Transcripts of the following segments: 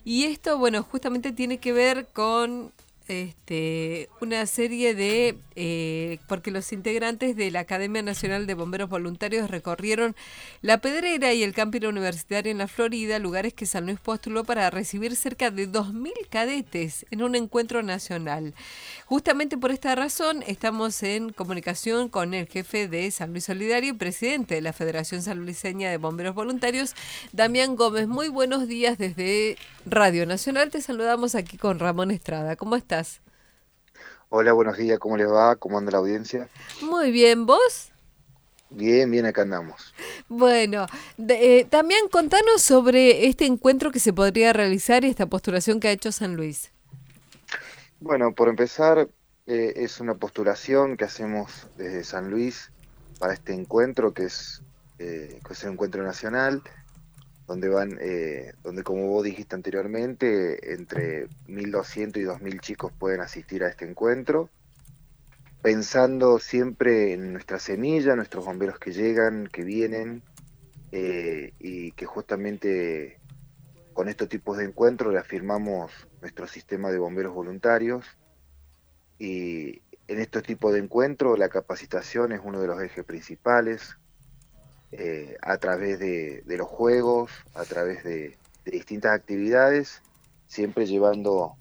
Y esto, bueno, justamente tiene que ver con una serie de, porque los integrantes de la Academia Nacional de Bomberos Voluntarios recorrieron La Pedrera y el camping universitario en la Florida, lugares que San Luis postuló para recibir cerca de 2.000 cadetes en un encuentro nacional. Justamente por esta razón estamos en comunicación con el jefe de San Luis Solidario y presidente de la Federación Sanluiseña de Bomberos Voluntarios, Damián Gómez. Muy buenos días desde Radio Nacional. Te saludamos aquí con Ramón Estrada. ¿Cómo estás? Hola, buenos días, ¿cómo les va? ¿Cómo anda la audiencia? Muy bien, ¿vos? Bien, bien, acá andamos. Bueno, Damián, contanos sobre este encuentro que se podría realizar y esta postulación que ha hecho San Luis. Bueno, por empezar, es una postulación que hacemos desde San Luis para este encuentro, que es un encuentro nacional, donde donde como vos dijiste anteriormente, entre 1.200 y 2.000 chicos pueden asistir a este encuentro, pensando siempre en nuestra semilla, nuestros bomberos que llegan, que vienen, y que justamente con estos tipos de encuentros reafirmamos nuestro sistema de bomberos voluntarios y en estos tipos de encuentros la capacitación es uno de los ejes principales, a través de los juegos, a través de distintas actividades, siempre llevando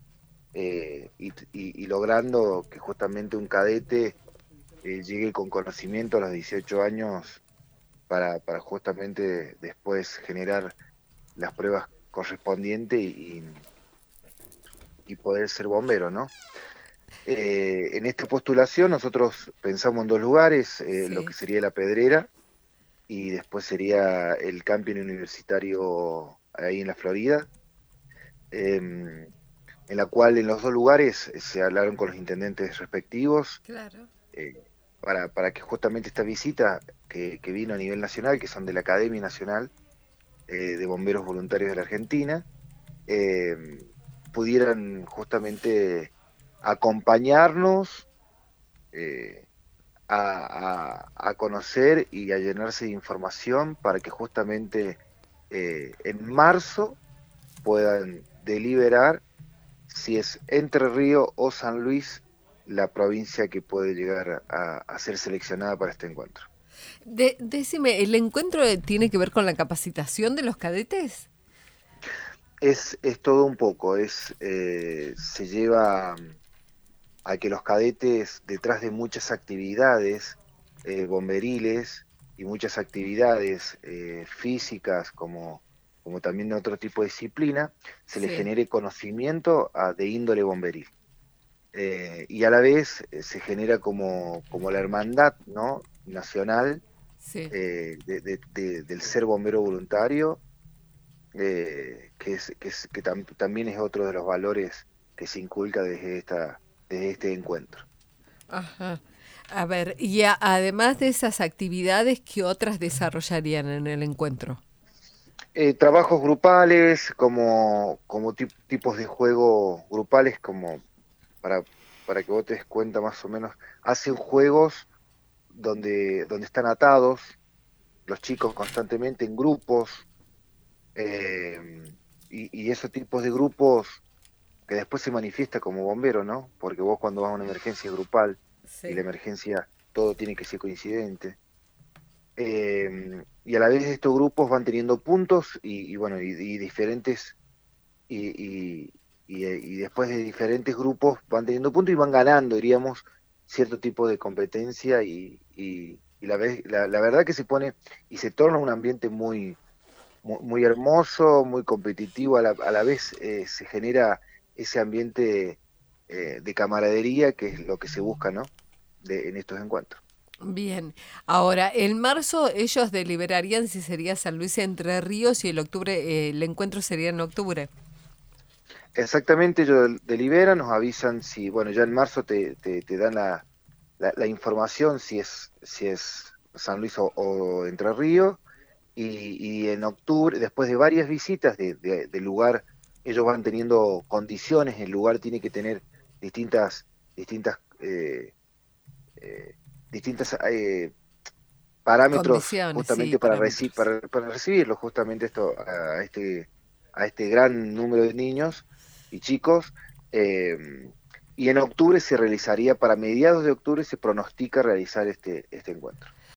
y logrando que justamente un cadete llegue con conocimiento a los 18 años para justamente después generar las pruebas correspondientes y poder ser bombero, ¿no? En esta postulación nosotros pensamos en dos lugares, lo que Sí. sería La Pedrera y después sería el camping universitario ahí en la Florida, en la cual en los dos lugares se hablaron con los intendentes respectivos, Claro. eh, para que justamente esta visita que vino a nivel nacional, que son de la Academia Nacional de Bomberos Voluntarios de la Argentina, eh, pudieran justamente acompañarnos, eh, a conocer y a llenarse de información para que justamente en marzo puedan deliberar si es Entre Ríos o San Luis la provincia que puede llegar a ser seleccionada para este encuentro. Decime, ¿el encuentro tiene que ver con la capacitación de los cadetes? Es todo un poco, se lleva a que los cadetes, detrás de muchas actividades bomberiles y muchas actividades físicas, como también otro tipo de disciplina, se les Sí, genere conocimiento de índole bomberil. Y a la vez se genera como la hermandad, ¿no? Nacional, sí. del ser bombero voluntario, también es otro de los valores que se inculca desde este encuentro. Ajá. A ver, además de esas actividades, ¿qué otras desarrollarían en el encuentro? Trabajos grupales, como tipos de juego grupales, como para, para que vos te des cuenta más o menos, hacen juegos donde están atados los chicos constantemente en grupos, y esos tipos de grupos que después se manifiesta como bombero, ¿no? Porque vos cuando vas a una emergencia grupal y la Sí. emergencia todo tiene que ser coincidente. Y a la vez estos grupos van teniendo puntos y bueno, y diferentes, y, y después de diferentes grupos van teniendo puntos y van ganando, diríamos, cierto tipo de competencia y la verdad que se pone y se torna un ambiente muy hermoso, muy competitivo, a la vez se genera ese ambiente de camaradería que es lo que se busca, ¿no? En estos encuentros. Bien. Ahora, en marzo ellos deliberarían si sería San Luis Entre Ríos y el octubre, el encuentro sería en octubre. Exactamente, ellos deliberan, nos avisan si, bueno, ya en marzo te dan la información si es San Luis o Entre Ríos, y en octubre, después de varias visitas del lugar, ellos van teniendo condiciones, el lugar tiene que tener distintas, eh, distintas parámetros Condiciones, sí, justamente parámetros. para recibirlo, justamente esto, a este gran número de niños y chicos. Y en octubre se realizaría, para mediados de octubre se pronostica realizar este encuentro.